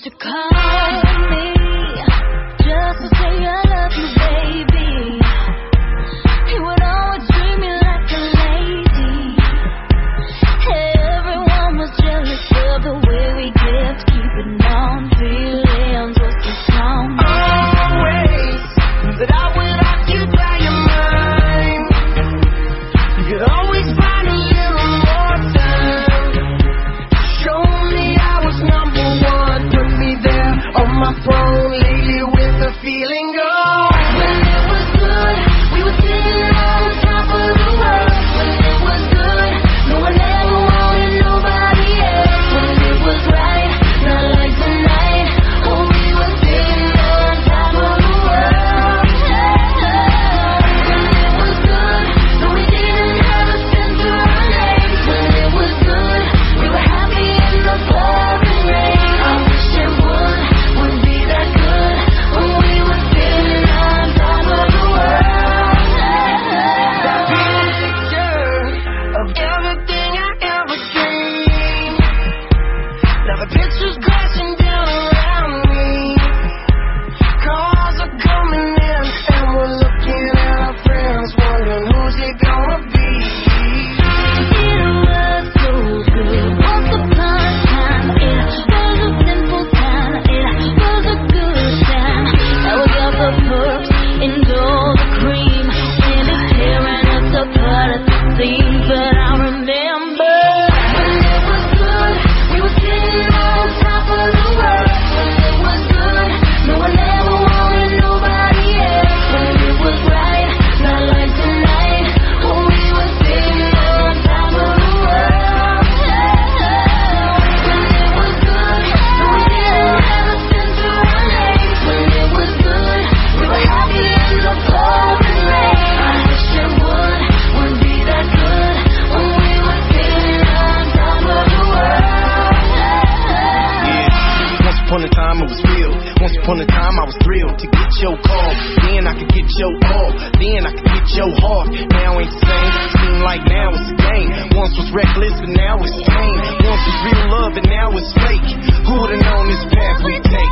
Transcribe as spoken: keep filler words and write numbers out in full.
to call me just to say I love you, baby. He would always treat me like a lady. Everyone was jealous of the way we kept keeping on. Feelings was the song. Always that I would occupy your mind. You could always find a little more time. Show me I was number one. Put me there on my throne lately with the feeling gone. When it was good, we were sitting on top of the world. When it was good, no one ever wanted nobody else. When it was right, not like tonight. Oh, we were sitting on top of the world. When it was good, no, we didn't have a cent to our names. When it was good, we were happy in the pouring rain. I wish it would, would be that good. When we were sitting on top of the world. That picture of everything I ever dreamed. Now the picture's crashing down around me. Cars are coming in and we're looking at our friends, wondering who's it gonna be. It was so good. Once upon a time, it was a simple time. It was a good time. Now we got the perks and all the cream, and it's tearing us apart at the seams. But I remember when it was good, we were sitting on top of the world. When it was good, no one ever wanted nobody else. When it was right, not like tonight. Oh, we were sitting on top of the world. When it was good, no, we didn't have a cent to our names. When it was good, we were happy in the pouring rain. I wish it would, would be that good. When we were sitting on top of the world. Once upon a time it was real. Once upon a time I was thrilled to get your call. Then I could get your all. Then I could get your heart. Now ain't the same. Seem like now it's a game. Once was reckless, but now it's tame. Once was real love, and now it's fake. Who would've known this path we'd take?